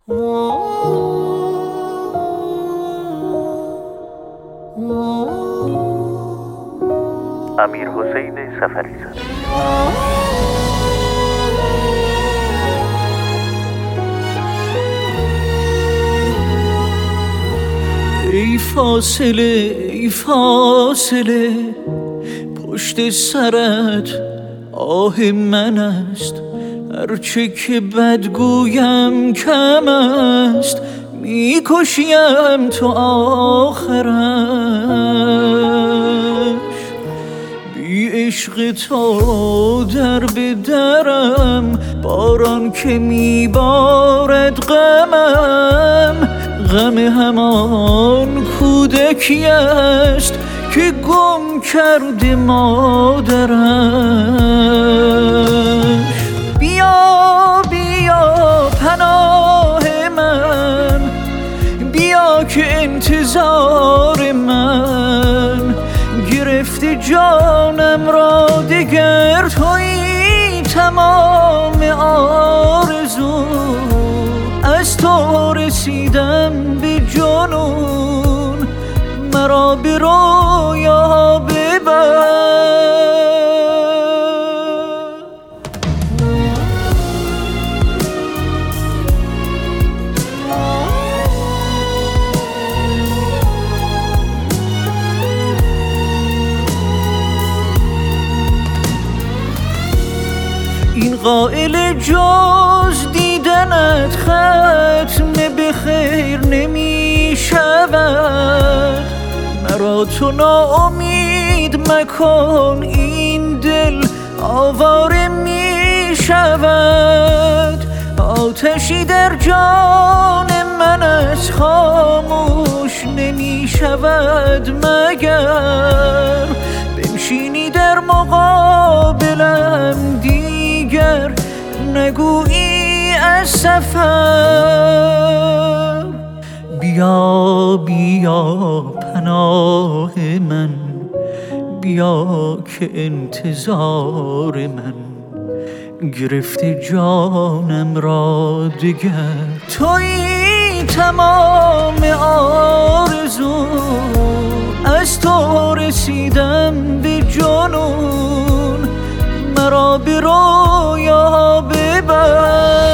امیرحسین صفریزاده. ای فاصله ای فاصله پشت سرت آه من است، هرچه که بدگویم کم است، میکشیم تو آخرش. بی عشق تو در به درم، باران که میبارد غمم، غم همان کودکی است که گم کرده مادرش. بیا بیا پناه من، بیا که انتظار من گرفته جانم را دگر، تویی تمام آرزو. از تو رسیدم به جنون، مرا به رویا ببر. این قائل جز دیدنت ختم به خیر نمی شود، مرا تو ناامید مکن، این دل آواره می شود. آتشی در جان من از خاموش نمی شود مگر بنشینی در مقابلم دیگر نگویی از سفر. بیا بیا پناه من، بیا که انتظار من گرفته جانم را دگر، تویی تمام آرزو. از تو رسیدم به جنون، مرا به رویا ببر.